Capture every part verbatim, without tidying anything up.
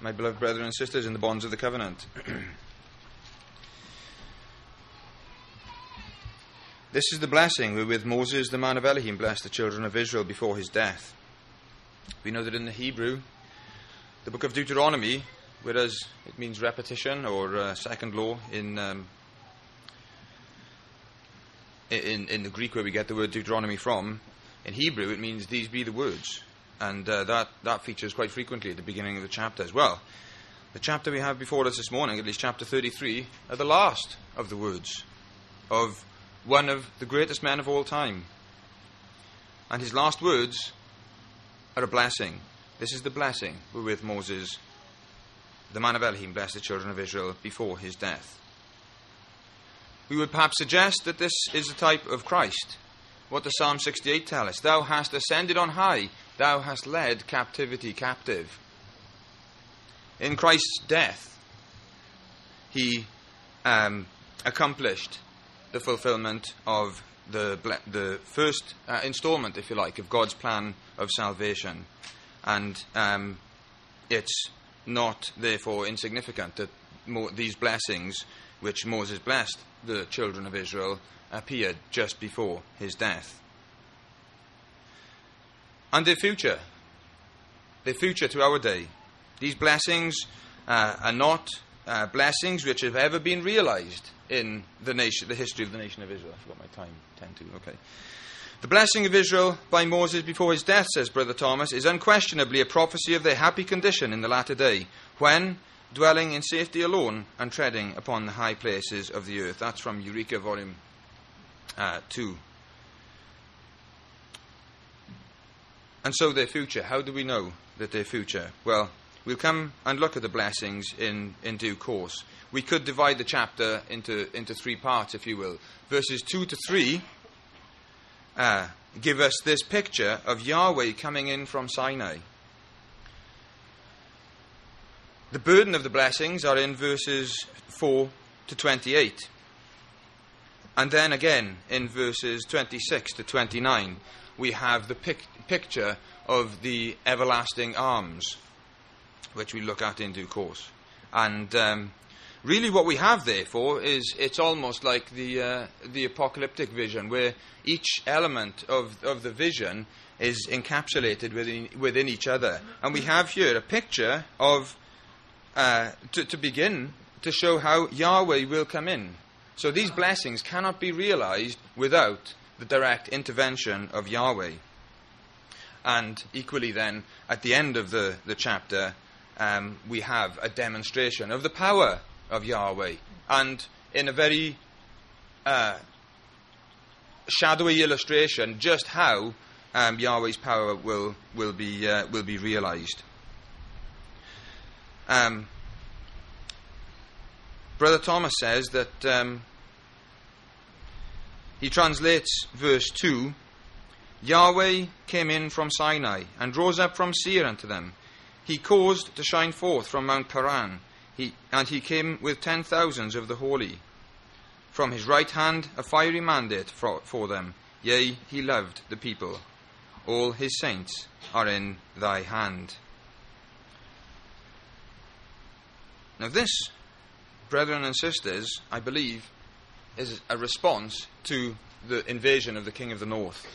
my beloved brethren and sisters in the bonds of the covenant. This is the blessing wherewith Moses, the man of Elohim, blessed the children of Israel before his death. We know that in the Hebrew, the book of Deuteronomy, whereas it means repetition or uh, second law in, um, in in the Greek where we get the word Deuteronomy from, in Hebrew it means these be the words. And uh, that, that features quite frequently at the beginning of the chapter as well. The chapter we have before us this morning, at least chapter thirty-three, are the last of the words of one of the greatest men of all time. And his last words are a blessing. This is the blessing wherewith Moses, the man of Elohim, blessed the children of Israel before his death. We would perhaps suggest that this is a type of Christ. What does Psalm sixty-eight tell us? Thou hast ascended on high, thou hast led captivity captive. In Christ's death, he um, accomplished the fulfillment of the the first uh, installment, if you like, of God's plan of salvation. And um, it's not, therefore, insignificant that mo- these blessings, which Moses blessed the children of Israel, appeared just before his death. And their future, their future to our day. These blessings uh, are not uh, blessings which have ever been realized in the nation, the history of the nation of Israel. I forgot my time, ten to, okay. The blessing of Israel by Moses before his death, says Brother Thomas, is unquestionably a prophecy of their happy condition in the latter day, when, dwelling in safety alone and treading upon the high places of the earth. That's from Eureka, volume uh, two. And so their future, how do we know that their future? Well, we'll come and look at the blessings in, in due course. We could divide the chapter into, into three parts, if you will. Verses two to three uh, give us this picture of Yahweh coming in from Sinai. The burden of the blessings are in verses four to twenty-eight. And then again, in verses twenty-six to twenty-nine, we have the pic- picture of the everlasting arms, which we look at in due course. And um, really what we have, therefore, is it's almost like the uh, the apocalyptic vision, where each element of, of the vision is encapsulated within, within each other. And we have here a picture of, uh, to, to begin, to show how Yahweh will come in. So these blessings cannot be realized without the direct intervention of Yahweh. And equally then, at the end of the, the chapter, um, we have a demonstration of the power of Yahweh. And in a very uh, shadowy illustration, just how um, Yahweh's power will will be uh, will be realized. Um, Brother Thomas says that um, he translates verse two, Yahweh came in from Sinai and rose up from Seir unto them. He caused to shine forth from Mount Paran, he, and he came with ten thousands of the holy. From his right hand a fiery mandate for, for them. Yea, he loved the people. All his saints are in thy hand. Now this, brethren and sisters, I believe, is a response to the invasion of the king of the north.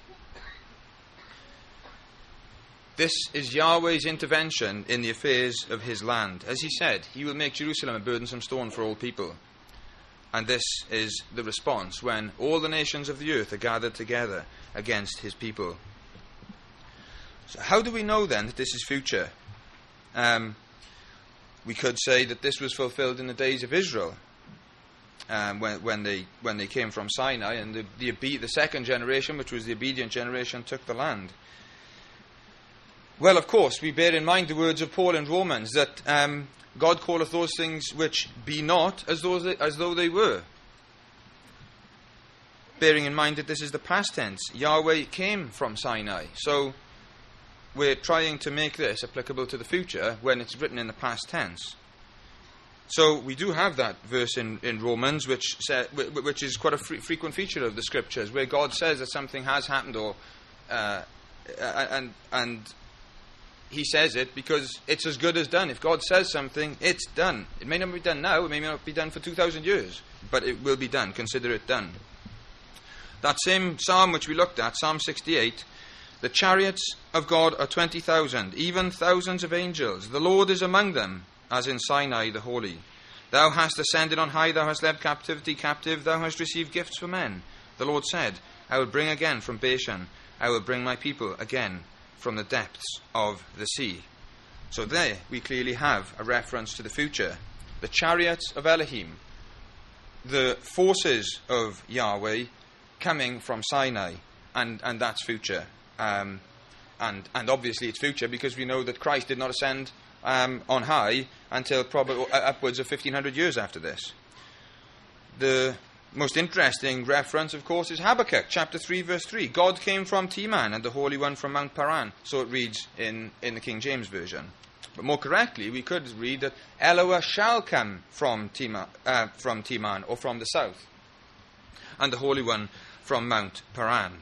This is Yahweh's intervention in the affairs of his land. As he said, he will make Jerusalem a burdensome stone for all people. And this is the response when all the nations of the earth are gathered together against his people. So how do we know then that this is future? Um, we could say that this was fulfilled in the days of Israel, um, when, when they when they came from Sinai, and the, the the second generation, which was the obedient generation, took the land. Well, of course, we bear in mind the words of Paul in Romans, that um, God calleth those things which be not as though they, as though they were. Bearing in mind that this is the past tense. Yahweh came from Sinai. So we're trying to make this applicable to the future when it's written in the past tense. So we do have that verse in, in Romans, which say, which is quite a fre- frequent feature of the Scriptures, where God says that something has happened, or uh, and and he says it because it's as good as done. If God says something, it's done. It may not be done now, it may not be done for two thousand years, but it will be done. Consider it done. That same psalm which we looked at, Psalm sixty-eight, the chariots of God are twenty thousand, even thousands of angels. The Lord is among them, as in Sinai the holy. Thou hast ascended on high, thou hast led captivity captive, thou hast received gifts for men. The Lord said, I will bring again from Bashan, I will bring my people again from the depths of the sea. So there we clearly have a reference to the future. The chariots of Elohim, the forces of Yahweh coming from Sinai, and, and that's future. Um, and, and obviously it's future because we know that Christ did not ascend um, on high until probably uh, upwards of fifteen hundred years after this. The most interesting reference, of course, is Habakkuk, chapter three, verse three. God came from Teman, and the Holy One from Mount Paran. So it reads in, in the King James Version. But more correctly, we could read that Eloah shall come from Teman, uh, from Teman, or from the south, and the Holy One from Mount Paran.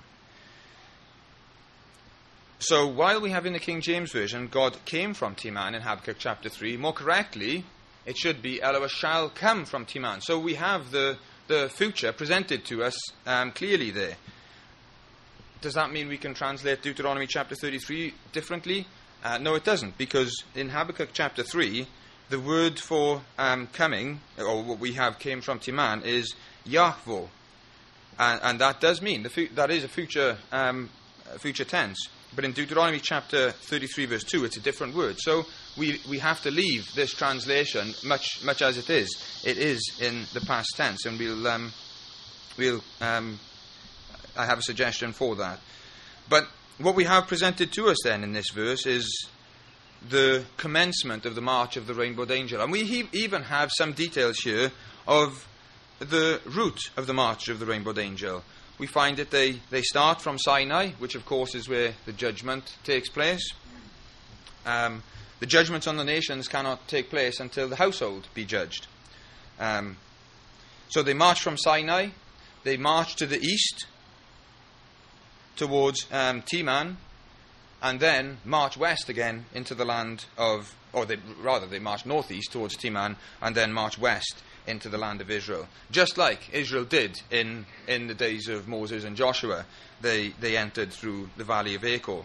So while we have in the King James Version, God came from Teman in Habakkuk chapter three, more correctly, it should be Eloah shall come from Teman. So we have the, the future presented to us um, clearly there. Does that mean we can translate Deuteronomy chapter thirty-three differently? Uh, no, it doesn't, because in Habakkuk chapter three, the word for um, coming, or what we have came from Teman, is Yahveh. And, and that does mean, the fu- that is a future, um, a future tense. But in Deuteronomy chapter thirty-three, verse two, it's a different word. So we, we have to leave this translation, much much as it is. It is in the past tense, and we'll um, we'll um, I have a suggestion for that. But what we have presented to us then in this verse is the commencement of the march of the rainbowed angel, and we he- even have some details here of the route of the march of the rainbowed angel. We find that they, they start from Sinai, which of course is where the judgment takes place. Um, the judgments on the nations cannot take place until the household be judged. Um, so they march from Sinai, they march to the east towards um, Teman, and then march west again into the land of, or they, rather they march northeast towards Teman, and then march west into the land of Israel. Just like Israel did in, in the days of Moses and Joshua, they, they entered through the valley of Achor.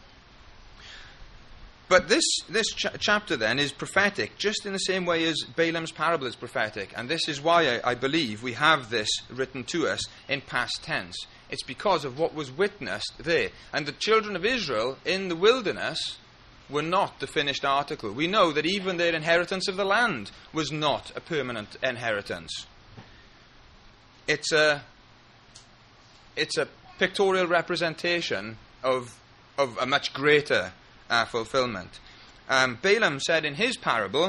But this, this ch- chapter then is prophetic, just in the same way as Balaam's parable is prophetic. And this is why I, I believe we have this written to us in past tense. It's because of what was witnessed there. And the children of Israel in the wilderness were not the finished article. We know that even their inheritance of the land was not a permanent inheritance. It's a, it's a pictorial representation of, of a much greater uh, fulfillment. Um, Balaam said in his parable,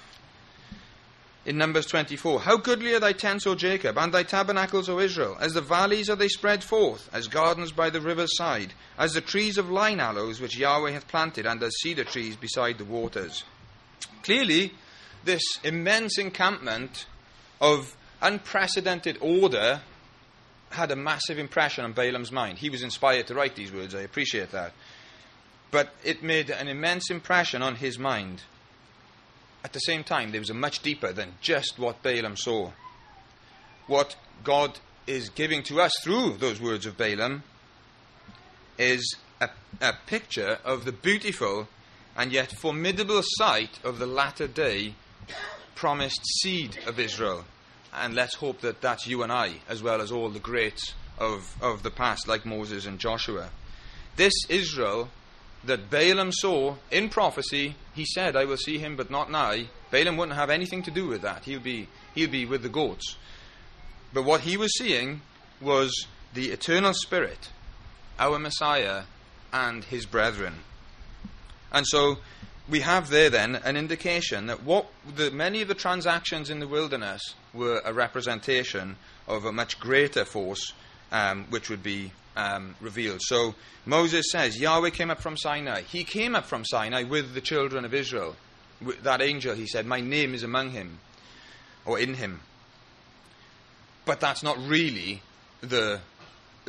in Numbers twenty-four, how goodly are thy tents, O Jacob, and thy tabernacles, O Israel. As the valleys are they spread forth, as gardens by the river's side, as the trees of line aloes which Yahweh hath planted, and as cedar trees beside the waters. Clearly, this immense encampment of unprecedented order had a massive impression on Balaam's mind. He was inspired to write these words, I appreciate that. But it made an immense impression on his mind. At the same time, there was a much deeper than just what Balaam saw. What God is giving to us through those words of Balaam is a, a picture of the beautiful and yet formidable sight of the latter day promised seed of Israel. And let's hope that that's you and I, as well as all the greats of, of the past, like Moses and Joshua. This Israel that Balaam saw in prophecy, he said, I will see him, but not nigh. Balaam wouldn't have anything to do with that. He'll be, he'll be with the goats. But what he was seeing was the eternal Spirit, our Messiah, and his brethren. And so we have there then an indication that what the, many of the transactions in the wilderness were a representation of a much greater force, um, which would be Um, revealed. So Moses says Yahweh came up from Sinai. He came up from Sinai with the children of Israel. With that angel, he said, my name is among him, or in him. But that's not really the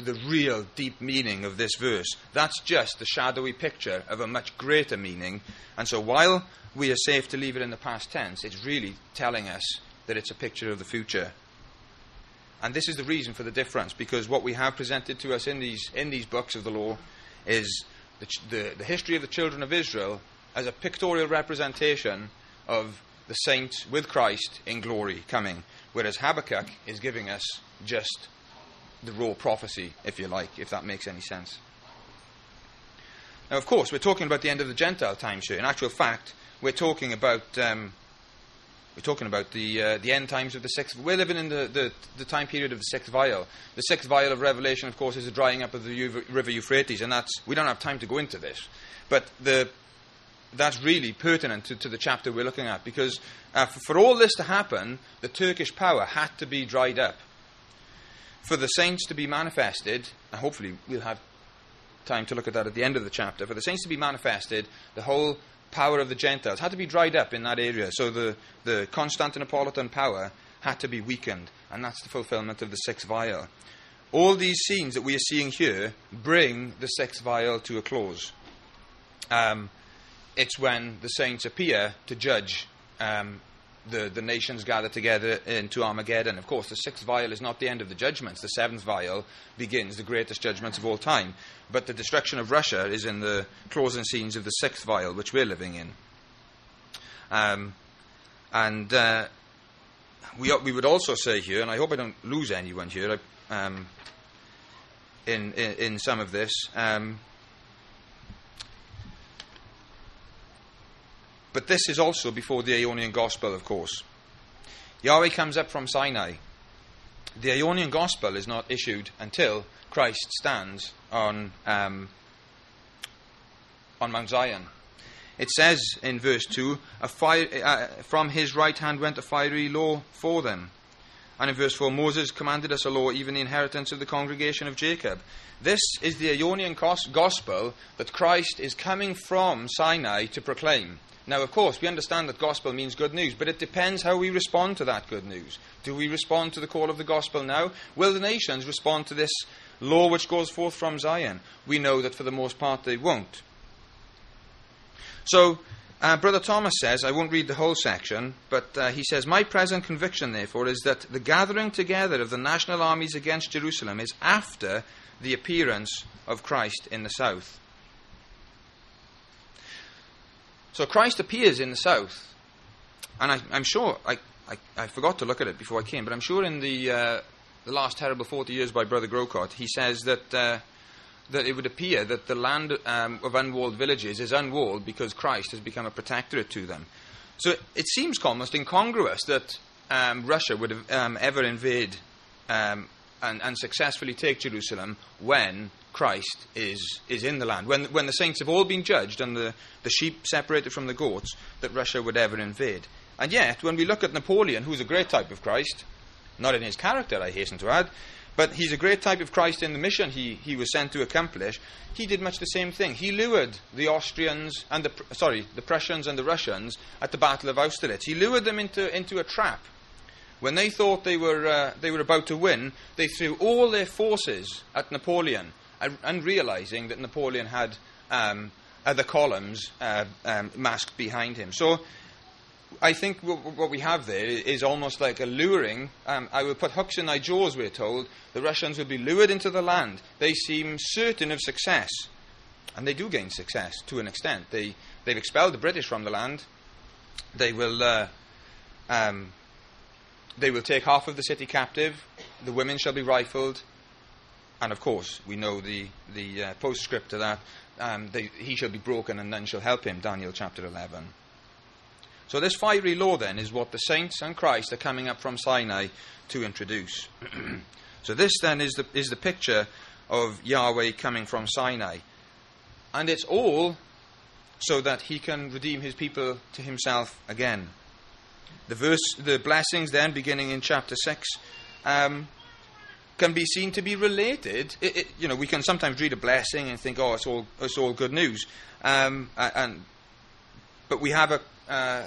the real deep meaning of this verse. That's just the shadowy picture of a much greater meaning. And so while we are safe to leave it in the past tense, it's really telling us that it's a picture of the future. And this is the reason for the difference, because what we have presented to us in these in these books of the law is the, the, the history of the children of Israel as a pictorial representation of the saints with Christ in glory coming, whereas Habakkuk is giving us just the raw prophecy, if you like, if that makes any sense. Now, of course, we're talking about the end of the Gentile times here. In actual fact, we're talking about um, we're talking about the uh, the end times of the sixth. We're living in the, the, the time period of the sixth vial. The sixth vial of Revelation, of course, is the drying up of the U- river Euphrates, and that's we don't have time to go into this, but the that's really pertinent to, to the chapter we're looking at, because uh, for, for all this to happen, the Turkish power had to be dried up. For the saints to be manifested, and hopefully we'll have time to look at that at the end of the chapter, for the saints to be manifested, the whole power of the Gentiles had to be dried up in that area. So the, the Constantinopolitan power had to be weakened, and that's the fulfillment of the sixth vial. All these scenes that we are seeing here bring the sixth vial to a close. Um... It's when the saints appear to judge um, the, the nations gathered together into Armageddon. Of course, the sixth vial is not the end of the judgments. The seventh vial begins the greatest judgments of all time. But the destruction of Russia is in the closing scenes of the sixth vial, which we're living in. Um, and uh, we we would also say here, and I hope I don't lose anyone here um, in, in in some of this. Um, But this is also before the Ionian Gospel, of course. Yahweh comes up from Sinai. The Ionian Gospel is not issued until Christ stands on um, on Mount Zion. It says in verse two, a fire, uh, from his right hand went a fiery law for them. And in verse four, Moses commanded us a law, even the inheritance of the congregation of Jacob. This is the Ionian Gospel that Christ is coming from Sinai to proclaim. Now, of course, we understand that gospel means good news, but it depends how we respond to that good news. Do we respond to the call of the gospel now? Will the nations respond to this law which goes forth from Zion? We know that for the most part they won't. So, uh, Brother Thomas says, I won't read the whole section, but uh, he says, my present conviction, therefore, is that the gathering together of the national armies against Jerusalem is after the appearance of Christ in the south. So Christ appears in the south, and I, I'm sure, I, I, I forgot to look at it before I came, but I'm sure in the uh, the last terrible forty years by Brother Grocott, he says that uh, that it would appear that the land um, of unwalled villages is unwalled because Christ has become a protectorate to them. So it seems almost incongruous that um, Russia would have, um, ever invade um, and, and successfully take Jerusalem when Christ is is in the land, when when the saints have all been judged and the, the sheep separated from the goats, that Russia would ever invade. And yet, when we look at Napoleon, who's a great type of Christ, not in his character, I hasten to add, but he's a great type of Christ in the mission he, he was sent to accomplish, he did much the same thing. He lured the Austrians and the sorry, the Prussians and the Russians at the Battle of Austerlitz. He lured them into into a trap. When they thought they were uh, they were about to win, they threw all their forces at Napoleon, and realizing that Napoleon had um, other columns uh, um, masked behind him. So I think w- what we have there is almost like a luring. Um, I will put hooks in thy jaws, we're told. The Russians will be lured into the land. They seem certain of success. And they do gain success to an extent. They, they've expelled the British from the land. They will... Uh, um, they will take half of the city captive. The women shall be rifled. And of course, we know the, the uh, postscript to that. Um, they, he shall be broken and none shall help him, Daniel chapter eleven. So this fiery law then is what the saints and Christ are coming up from Sinai to introduce. So this then is the, is the picture of Yahweh coming from Sinai. And it's all so that he can redeem his people to himself again. The verse, the blessings then, beginning in chapter six, um, can be seen to be related. It, it, you know, we can sometimes read a blessing and think, "Oh, it's all it's all good news," um, and but we have a uh,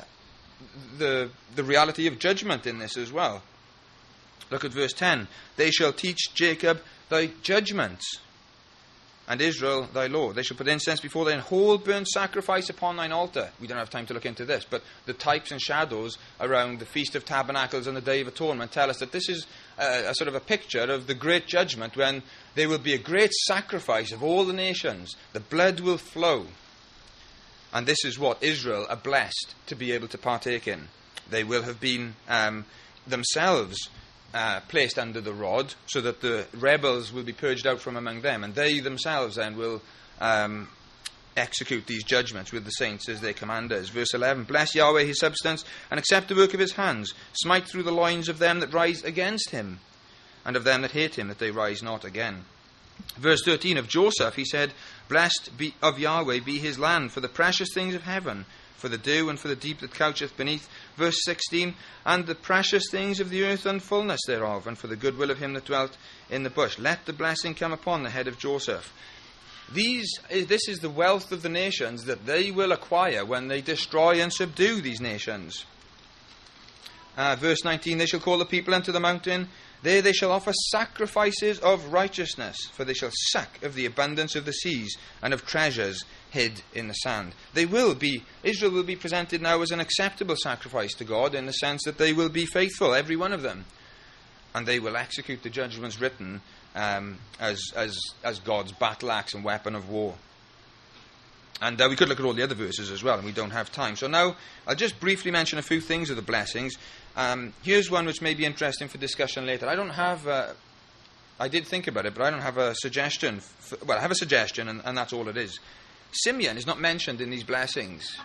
the the reality of judgment in this as well. Look at verse ten. They shall teach Jacob thy judgments, and Israel thy law. They shall put incense before thee, and whole burnt sacrifice upon thine altar. We don't have time to look into this, but the types and shadows around the Feast of Tabernacles and the Day of Atonement tell us that this is a, a sort of a picture of the great judgment, when there will be a great sacrifice of all the nations. The blood will flow. And this is what Israel are blessed to be able to partake in. They will have been um, themselves Uh, placed under the rod, so that the rebels will be purged out from among them, and they themselves then will um, execute these judgments with the saints as their commanders. Verse eleven, bless Yahweh his substance, and accept the work of his hands. Smite through the loins of them that rise against him, and of them that hate him, that they rise not again. Verse thirteen, of Joseph he said, blessed be of Yahweh be his land, for the precious things of heaven, for the dew and for the deep that coucheth beneath. Verse sixteen, and the precious things of the earth and fullness thereof, and for the goodwill of him that dwelt in the bush. Let the blessing come upon the head of Joseph. These, this is the wealth of the nations that they will acquire when they destroy and subdue these nations. Uh, verse nineteen, they shall call the people unto the mountain. There they shall offer sacrifices of righteousness, for they shall suck of the abundance of the seas, and of treasures hid in the sand. They will be, Israel will be presented now as an acceptable sacrifice to God, in the sense that they will be faithful, every one of them. And they will execute the judgments written um, as, as, as God's battle axe and weapon of war. And uh, we could look at all the other verses as well, and we don't have time. So now, I'll just briefly mention a few things of the blessings. Um, here's one which may be interesting for discussion later. I don't have, uh, I did think about it, but I don't have a suggestion. For, well, I have a suggestion, and, and that's all it is. Simeon is not mentioned in these blessings.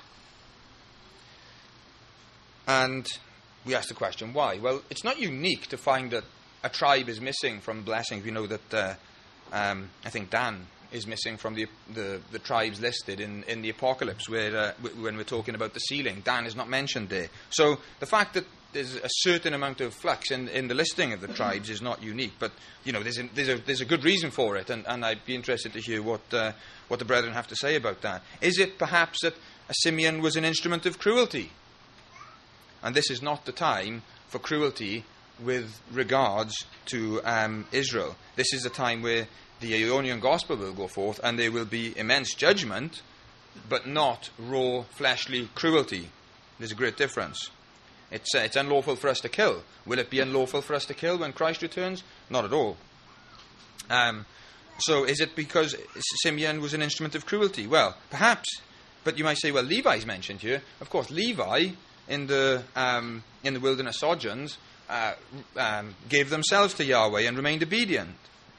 And we ask the question, why? Well, it's not unique to find that a tribe is missing from blessings. We know that, uh, um, I think Dan is missing from the the, the tribes listed in, in the Apocalypse, where uh, w- when we're talking about the sealing. Dan is not mentioned there. So the fact that there's a certain amount of flux in, in the listing of the tribes is not unique. But, you know, there's a, there's a, there's a good reason for it, and, and I'd be interested to hear what uh, what the brethren have to say about that. Is it perhaps that a Simeon was an instrument of cruelty? And this is not the time for cruelty with regards to um, Israel. This is a time where the Ionian gospel will go forth, and there will be immense judgment, but not raw, fleshly cruelty. There's a great difference. It's, uh, it's unlawful for us to kill. Will it be unlawful for us to kill when Christ returns? Not at all. Um, so is it because Simeon was an instrument of cruelty? Well, perhaps. But you might say, well, Levi's mentioned here. Of course, Levi, in the um, in the wilderness sojourns, uh, um, gave themselves to Yahweh and remained obedient.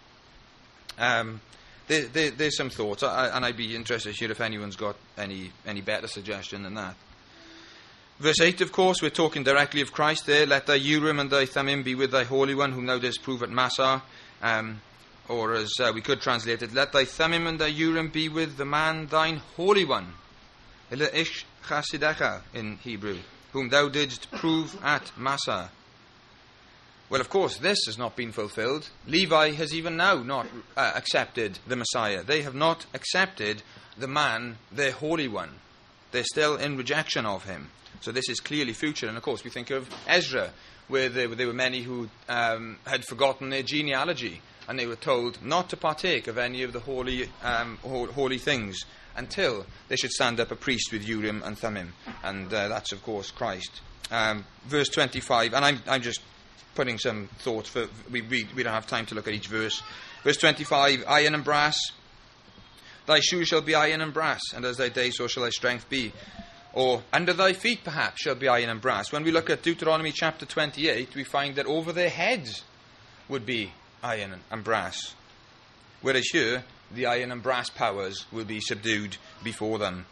Um, there, there, there's some thoughts, I, and I'd be interested to hear if anyone's got any, any better suggestion than that. Verse eight, of course, we're talking directly of Christ there. Let thy Urim and thy Thummim be with thy Holy One, whom thou didst prove at Massah. Um, or as uh, we could translate it, let thy Thummim and thy Urim be with the man, thine Holy One. Ish Chasidecha in Hebrew, whom thou didst prove at Massah. Well, of course, this has not been fulfilled. Levi has even now not uh, accepted the Messiah. They have not accepted the man, their Holy One. They're still in rejection of him. So this is clearly future. And of course, we think of Ezra, where there, there were many who um, had forgotten their genealogy, and they were told not to partake of any of the holy, um, holy things until they should stand up a priest with Urim and Thummim. And uh, that's, of course, Christ. Um, verse twenty-five, and I'm, I'm just putting some thought for we, we we don't have time to look at each verse. Verse twenty-five, iron and brass. Thy shoes shall be iron and brass, and as thy day so shall thy strength be. Or under thy feet perhaps shall be iron and brass. When we look at Deuteronomy chapter twenty-eight, we find that over their heads would be iron and brass. Whereas here, the iron and brass powers will be subdued before them.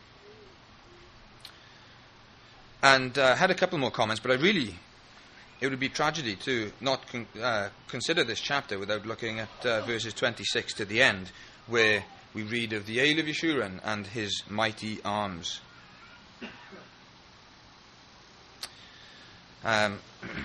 And I uh, had a couple more comments, but I really... It would be tragedy to not con- uh, consider this chapter without looking at uh, verses twenty-six to the end, where we read of the Ale of Yeshurun and his mighty arms. Um,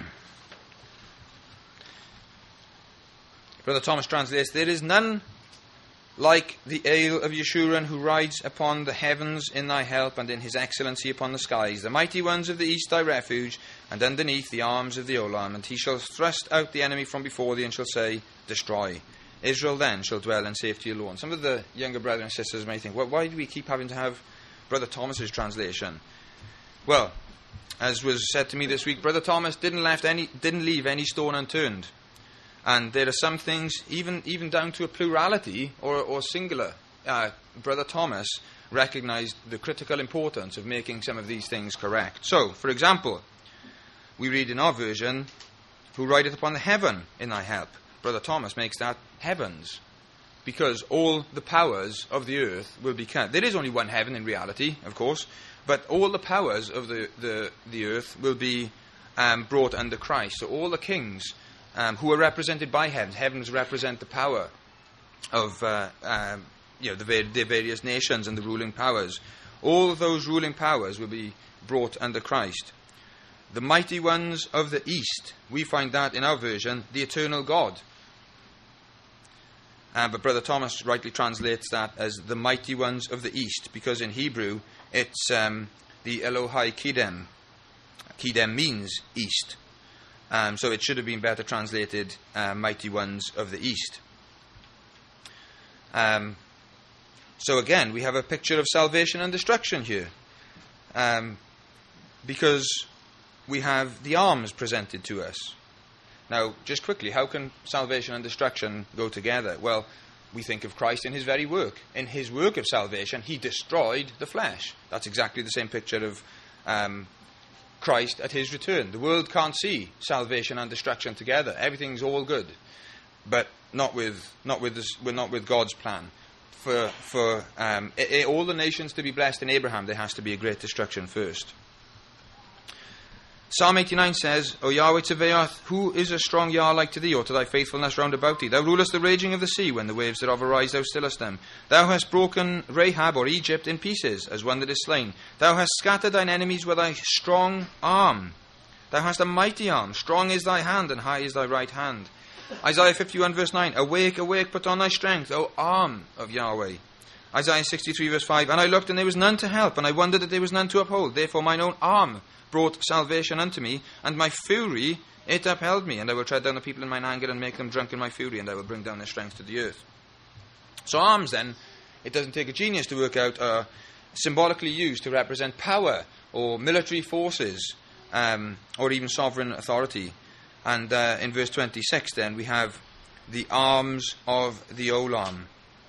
Brother Thomas translates, there is none like the Ale of Yeshurun, who rides upon the heavens in thy help, and in his excellency upon the skies. The mighty ones of the east thy refuge, and underneath the arms of the Olam. And he shall thrust out the enemy from before thee, and shall say, destroy. Israel then shall dwell in safety alone. Some of the younger brothers and sisters may think, well, why do we keep having to have Brother Thomas's translation? Well, as was said to me this week, Brother Thomas didn't left any didn't leave any stone unturned. And there are some things, even even down to a plurality or, or singular. Uh, Brother Thomas recognised the critical importance of making some of these things correct. So, for example, we read in our version, who rideth upon the heaven in thy help. Brother Thomas makes that heavens, because all the powers of the earth will be cut. There is only one heaven in reality, of course, but all the powers of the, the, the earth will be um, brought under Christ. So all the kings um, who are represented by heavens, heavens represent the power of uh, um, you know, the, var- the various nations and the ruling powers. All of those ruling powers will be brought under Christ. The mighty ones of the east, we find that in our version, the eternal God. Uh, but Brother Thomas rightly translates that as the mighty ones of the east, because in Hebrew it's um, the Elohai Kidem. Kidem means east. Um, so it should have been better translated uh, mighty ones of the east. Um, so again, we have a picture of salvation and destruction here. Um, because we have the arms presented to us. Now, just quickly, how can salvation and destruction go together? Well, we think of Christ in his very work. In his work of salvation, he destroyed the flesh. That's exactly the same picture of um, Christ at his return. The world can't see salvation and destruction together. Everything's all good, but not with not with this, not with God's plan. For for um, I- I- all the nations to be blessed in Abraham, there has to be a great destruction first. Psalm eighty-nine says, O Yahweh Tzevaoth, who is a strong Yah like to thee, or to thy faithfulness round about thee? Thou rulest the raging of the sea, when the waves thereof arise, thou stillest them. Thou hast broken Rahab, or Egypt, in pieces, as one that is slain. Thou hast scattered thine enemies with thy strong arm. Thou hast a mighty arm, strong is thy hand, and high is thy right hand. Isaiah fifty-one verse nine, Awake, awake, put on thy strength, O arm of Yahweh. Isaiah sixty-three verse five, And I looked, and there was none to help, and I wondered that there was none to uphold. Therefore mine own arm brought salvation unto me, and my fury it upheld me. And I will tread down the people in mine anger, and make them drunk in my fury, and I will bring down their strength to the earth. So arms, then, it doesn't take a genius to work out, are symbolically used to represent power, or military forces, um, or even sovereign authority. And uh, in verse twenty-six, then, we have the arms of the Olam.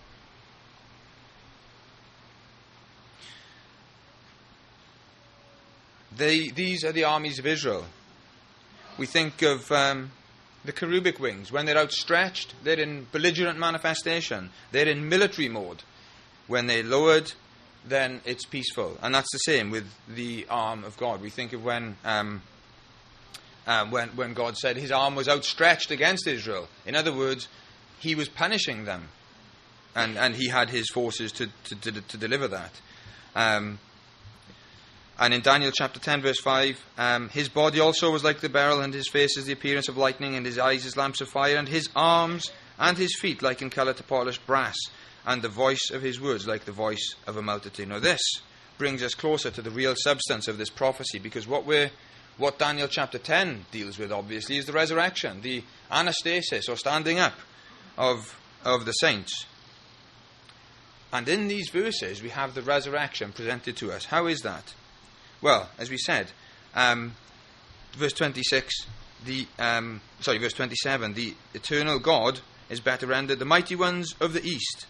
They, these are the armies of Israel. We think of um, the cherubic wings. When they're outstretched, they're in belligerent manifestation. They're in military mode. When they're lowered, then it's peaceful. And that's the same with the arm of God. We think of when um, uh, when, when God said his arm was outstretched against Israel. In other words, he was punishing them. And, and he had his forces to, to, to, to deliver that. Um And in Daniel chapter ten, verse five, um, his body also was like the beryl, and his face is the appearance of lightning, and his eyes as lamps of fire, and his arms and his feet like in colour to polished brass, and the voice of his words like the voice of a multitude. Now this brings us closer to the real substance of this prophecy, because what we're, what Daniel chapter ten deals with, obviously, is the resurrection, the anastasis, or standing up of, of the saints. And in these verses, we have the resurrection presented to us. How is that? Well, as we said, um, verse twenty-six, the um, sorry, verse twenty-seven, the eternal God is better rendered, the mighty ones of the east.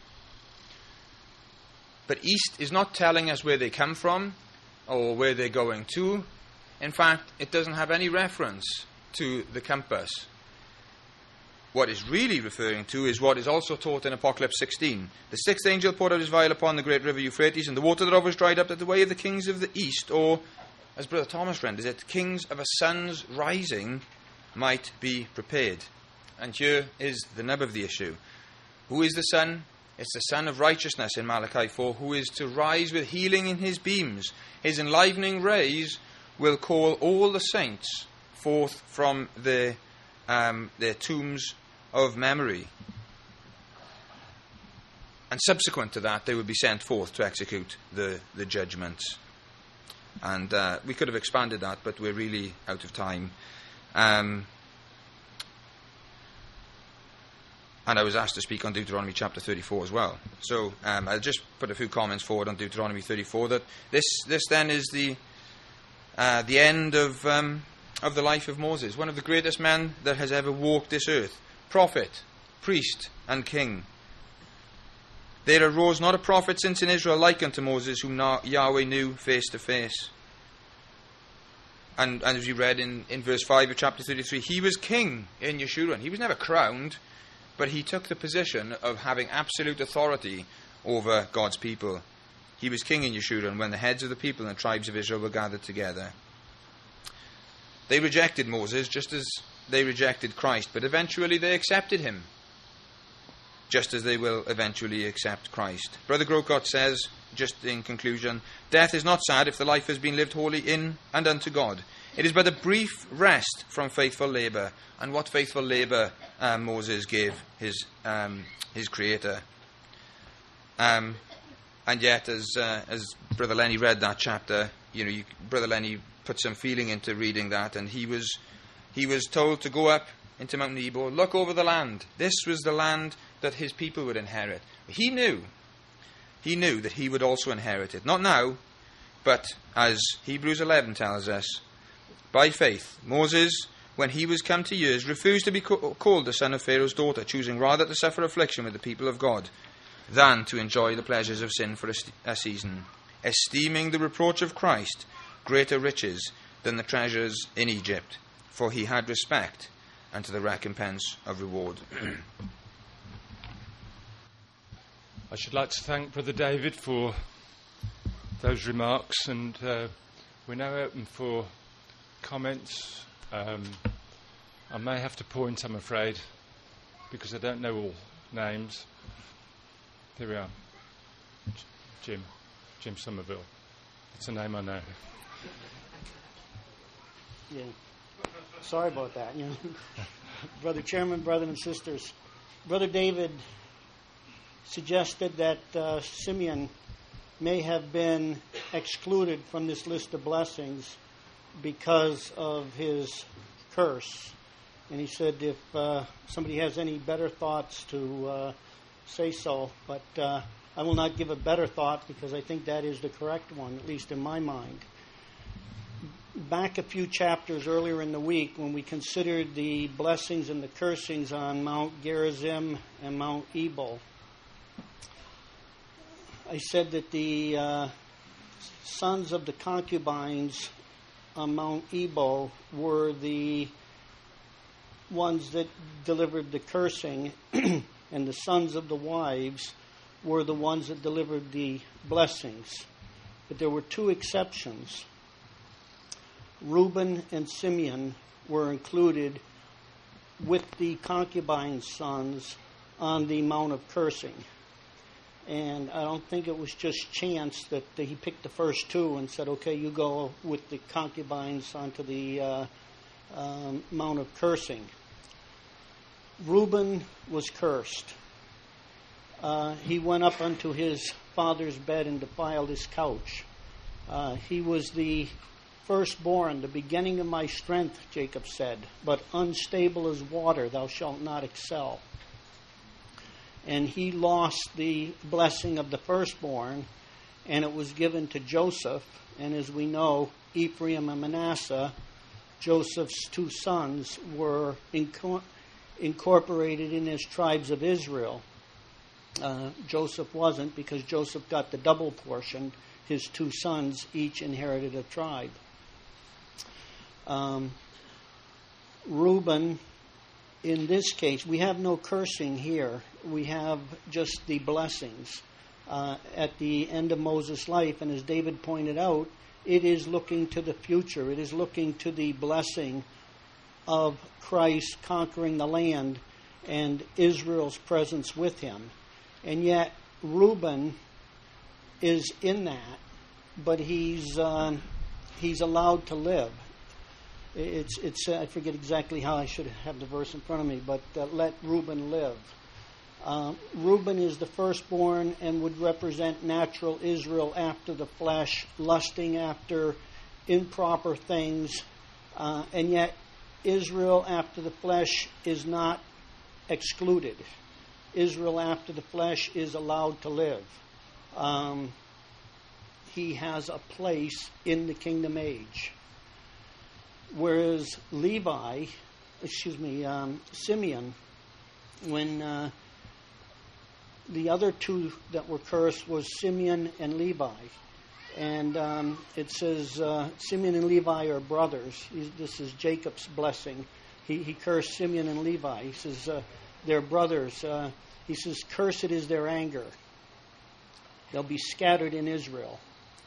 But east is not telling us where they come from or where they're going to. In fact, it doesn't have any reference to the compass. What it's really referring to is what is also taught in Apocalypse sixteen. The sixth angel poured out his vial upon the great river Euphrates, and the water thereof was dried up, that the way of the kings of the east, or, as Brother Thomas renders it, kings of a sun's rising, might be prepared. And here is the nub of the issue. Who is the sun? It's the Son of Righteousness in Malachi four, who is to rise with healing in his beams. His enlivening rays will call all the saints forth from their, um, their tombs of memory. And subsequent to that, they would be sent forth to execute the, the judgments. And uh, we could have expanded that, but we're really out of time. Um, and I was asked to speak on Deuteronomy chapter thirty-four as well. So um, I'll just put a few comments forward on Deuteronomy thirty-four. That this this then is the uh, the end of um, of the life of Moses, one of the greatest men that has ever walked this earth, prophet, priest, and king. There arose not a prophet since in Israel like unto Moses, whom Yahweh knew face to face. And, and as we read in, in verse five of chapter thirty-three, he was king in Yeshurun. He was never crowned, but he took the position of having absolute authority over God's people. He was king in Yeshurun when the heads of the people and the tribes of Israel were gathered together. They rejected Moses just as they rejected Christ, but eventually they accepted him, just as they will eventually accept Christ. Brother Grocott says, just in conclusion, death is not sad if the life has been lived wholly in and unto God. It is but a brief rest from faithful labour. And what faithful labour uh, Moses gave his um, his Creator. Um, and yet, as uh, as Brother Lenny read that chapter, you know, you, Brother Lenny put some feeling into reading that, and he was he was told to go up into Mount Nebo, look over the land. This was the land that his people would inherit. He knew, he knew that he would also inherit it. Not now, but as Hebrews eleven tells us, by faith, Moses, when he was come to years, refused to be co- called the son of Pharaoh's daughter, choosing rather to suffer affliction with the people of God, than to enjoy the pleasures of sin for a, st- a season, esteeming the reproach of Christ greater riches than the treasures in Egypt, for he had respect unto the recompense of reward. I should like to thank Brother David for those remarks, and uh, we're now open for comments. Um, I may have to point, I'm afraid, because I don't know all names. There we are. Jim. Jim Somerville. That's a name I know. Yeah. Sorry about that. You know, Brother Chairman, brothers and sisters, Brother David suggested that uh, Simeon may have been excluded from this list of blessings because of his curse. And he said if uh, somebody has any better thoughts to uh, say so, but uh, I will not give a better thought because I think that is the correct one, at least in my mind. Back a few chapters earlier in the week when we considered the blessings and the cursings on Mount Gerizim and Mount Ebal, I said that the uh, sons of the concubines on Mount Ebal were the ones that delivered the cursing, and the sons of the wives were the ones that delivered the blessings. But there were two exceptions. Reuben and Simeon were included with the concubine sons on the Mount of Cursing. And I don't think it was just chance that he picked the first two and said, okay, you go with the concubines onto the uh, um, Mount of Cursing. Reuben was cursed. Uh, he went up unto his father's bed and defiled his couch. Uh, he was the firstborn, the beginning of my strength, Jacob said, but unstable as water, thou shalt not excel. And he lost the blessing of the firstborn, and it was given to Joseph. And as we know, Ephraim and Manasseh, Joseph's two sons, were inco- incorporated in his tribes of Israel. Uh, Joseph wasn't, because Joseph got the double portion. His two sons each inherited a tribe. Um, Reuben, in this case, we have no cursing here. We have just the blessings uh, at the end of Moses' life. And as David pointed out, it is looking to the future. It is looking to the blessing of Christ conquering the land and Israel's presence with him. And yet, Reuben is in that, but he's uh, he's allowed to live. It's it's uh, I forget exactly how, I should have the verse in front of me, but uh, let Reuben live. Uh, Reuben is the firstborn and would represent natural Israel after the flesh, lusting after improper things, uh, and yet Israel after the flesh is not excluded. Israel after the flesh is allowed to live. Um, he has a place in the kingdom age. Whereas Levi, excuse me, um, Simeon, when uh, the other two that were cursed was Simeon and Levi. And um, it says uh, Simeon and Levi are brothers. He's, this is Jacob's blessing. He, he cursed Simeon and Levi. He says uh, they're brothers. Uh, he says, cursed is their anger. They'll be scattered in Israel.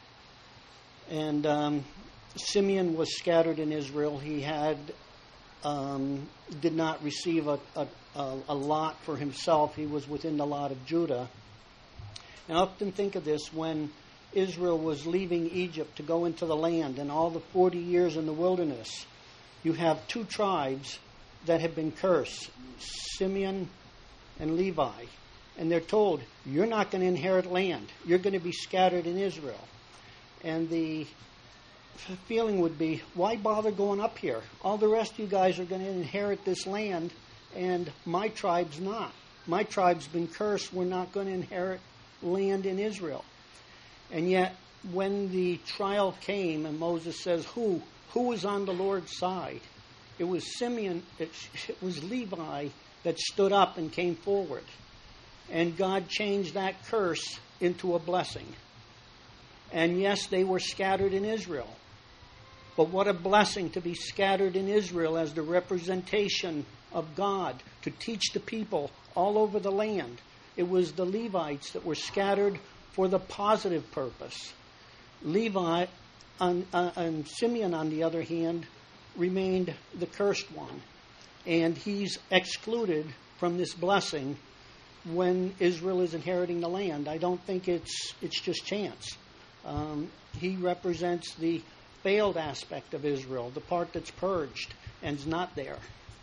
And um, Simeon was scattered in Israel. He had um, did not receive a, a, a lot for himself. He was within the lot of Judah. And I often think of this when Israel was leaving Egypt to go into the land, and all the forty years in the wilderness, you have two tribes that have been cursed, Simeon and Levi. And they're told, you're not going to inherit land. You're going to be scattered in Israel. And the feeling would be, why bother going up here? All the rest of you guys are going to inherit this land, and my tribe's not. My tribe's been cursed. We're not going to inherit land in Israel. And yet, when the trial came, and Moses says, who? Who was on the Lord's side? It was Simeon, it, it was Levi that stood up and came forward. And God changed that curse into a blessing. And yes, they were scattered in Israel. But what a blessing to be scattered in Israel as the representation of God, to teach the people all over the land. It was the Levites that were scattered for the positive purpose. Levi on, uh, and Simeon, on the other hand, remained the cursed one. And he's excluded from this blessing when Israel is inheriting the land. I don't think it's it's just chance. Um, he represents the failed aspect of Israel, the part that's purged and is not there.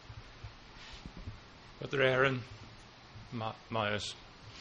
Brother Aaron My- Myers.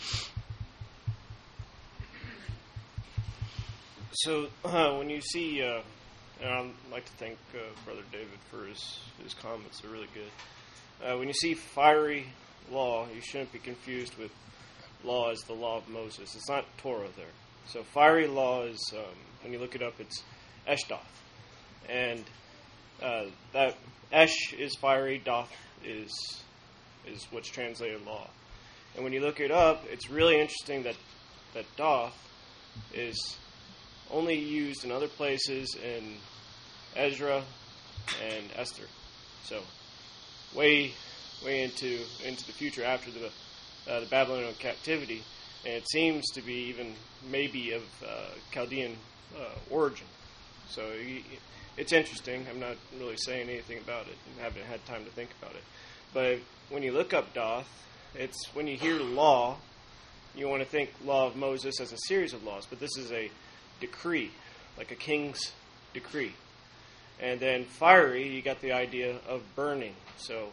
So uh, when you see, uh, and I'd like to thank uh, Brother David for his, his comments, they're really good. Uh, when you see fiery law, you shouldn't be confused with law as the law of Moses. It's not Torah there. So fiery law is, um, when you look it up, it's Eshdoth. And uh, that Esh is fiery, Doth is is what's translated law. And when you look it up, it's really interesting that, that Doth is only used in other places in Ezra and Esther. So way way into into the future after the uh, the Babylonian captivity, and it seems to be even maybe of uh, Chaldean uh, origin. So it's interesting. I'm not really saying anything about it and haven't had time to think about it. But when you look up Doth, it's when you hear law, you want to think law of Moses as a series of laws, but this is a decree, like a king's decree. And then fiery, you got the idea of burning. So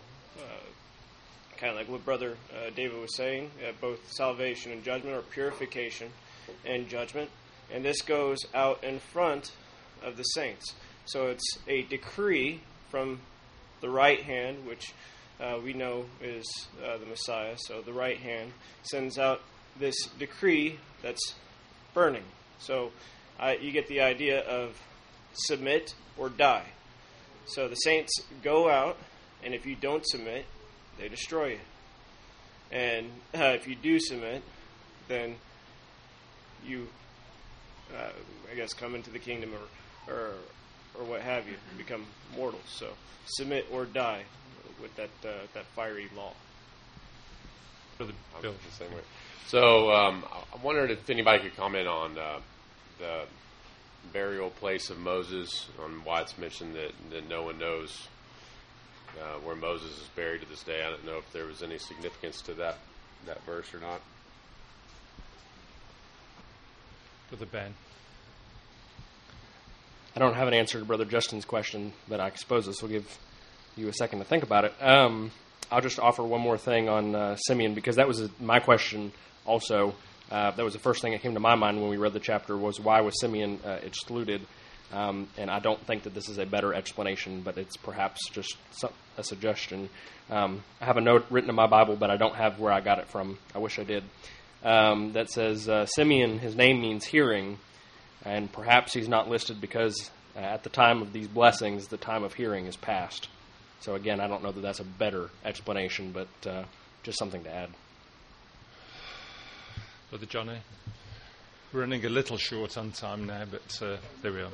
uh, kind of like what Brother uh, David was saying, uh, both salvation and judgment, or purification and judgment. And this goes out in front of the saints. So it's a decree from the right hand, which uh, we know is uh, the Messiah. So the right hand sends out this decree that's burning. So uh, you get the idea of submit or die. So the saints go out, and if you don't submit, they destroy you. And uh, if you do submit, then you, uh, I guess, come into the kingdom or, or or what have you, become mortals. So submit or die with that uh, that fiery law. Brother I'm Bill. the same way. So um, I wondered if anybody could comment on uh, the burial place of Moses, on why it's mentioned that, that no one knows uh, where Moses is buried to this day. I don't know if there was any significance to that that verse or not. Brother Ben. I don't have an answer to Brother Justin's question, but I suppose this will give you a second to think about it. Um, I'll just offer one more thing on uh, Simeon, because that was a, my question also. Uh, that was the first thing that came to my mind when we read the chapter, was why was Simeon uh, excluded? Um, and I don't think that this is a better explanation, but it's perhaps just some, a suggestion. Um, I have a note written in my Bible, but I don't have where I got it from. I wish I did. Um, that says, uh, Simeon, his name means hearing, and perhaps he's not listed because uh, at the time of these blessings, the time of hearing is past. So again, I don't know that that's a better explanation, but uh, just something to add. Brother Johnny? We're running a little short on time now, but uh, there we are.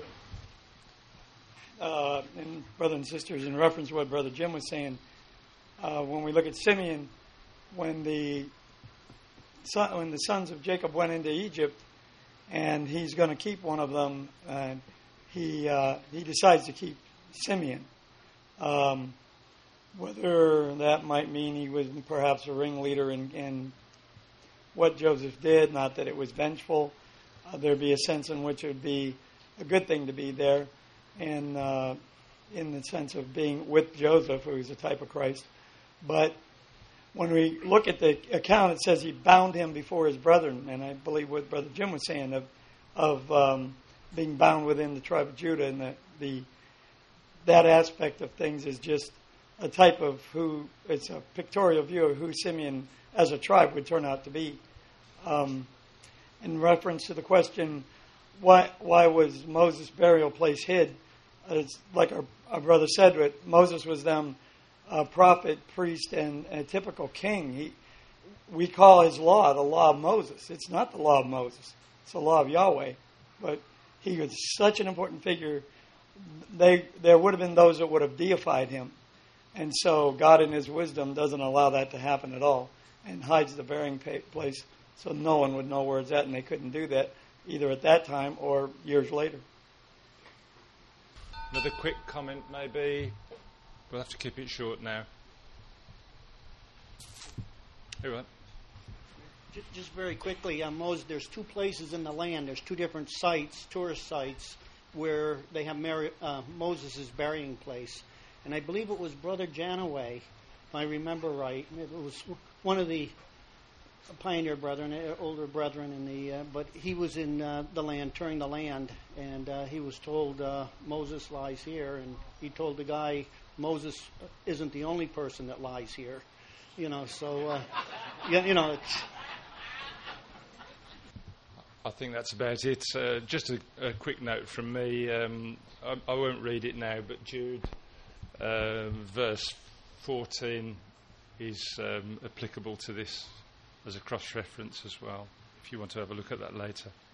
Uh, and brothers and sisters, in reference to what Brother Jim was saying, uh, when we look at Simeon, when the son, when the sons of Jacob went into Egypt, and he's going to keep one of them, uh, he uh, he decides to keep Simeon. Um, whether that might mean he was perhaps a ringleader in, in what Joseph did, not that it was vengeful, uh, there'd be a sense in which it would be a good thing to be there. And uh, in the sense of being with Joseph, who is a type of Christ. But when we look at the account, it says he bound him before his brethren. And I believe what Brother Jim was saying of of um, being bound within the tribe of Judah, and the, the that aspect of things is just a type of who, it's a pictorial view of who Simeon as a tribe would turn out to be. Um, in reference to the question, Why why was Moses' burial place hid? Uh, it's like our, our brother said, that Moses was them a prophet, priest, and a typical king. He, we call his law the law of Moses. It's not the law of Moses. It's the law of Yahweh. But he was such an important figure. They there would have been those that would have deified him. And so God in his wisdom doesn't allow that to happen at all and hides the burying place so no one would know where it's at, and they couldn't do that either at that time or years later. Another quick comment, maybe. We'll have to keep it short now. Here we are. Just very quickly, uh, Moses, there's two places in the land. There's two different sites, tourist sites, where they have Mary, uh, Moses' burying place. And I believe it was Brother Janaway, if I remember right. It was one of the pioneer brethren, older brethren in the, uh, but he was in uh, the land, touring the land, and uh, he was told uh, Moses lies here, and he told the guy Moses isn't the only person that lies here, you know. So, uh, you, you know, it's. I think that's about it. Uh, just a, a quick note from me. Um, I, I won't read it now, but Jude, uh, verse fourteen, is um, applicable to this as a cross-reference as well, if you want to have a look at that later.